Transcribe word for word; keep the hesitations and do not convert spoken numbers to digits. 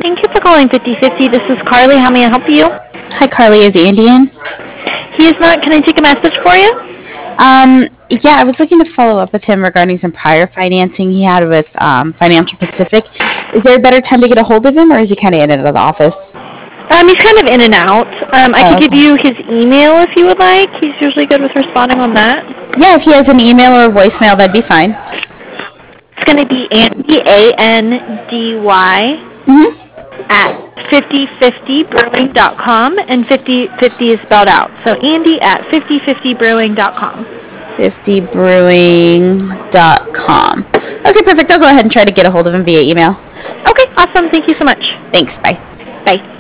Thank you for calling fifty fifty. This is Carly. How may I help you? Hi, Carly. Is Andy in? He is not. Can I take a message for you? Um, yeah, I was looking to follow up with him regarding some prior financing he had with um, Financial Pacific. Is there a better time to get a hold of him, or is he kind of in and out of the office? Um, he's kind of in and out. Um, I Oh, could give okay. you his email if you would like. He's usually good with responding on that. Yeah, if he has an email or a voicemail, that'd be fine. It's going to be Andy, A N D Y, Mm-hmm. at fifty fifty brewing dot com, and fifty fifty is spelled out. So Andy at fifty fifty brewing dot com. fifty brewing dot com. Okay, perfect. I'll go ahead and try to get a hold of him via email. Okay, awesome. Thank you so much. Thanks. Bye. Bye.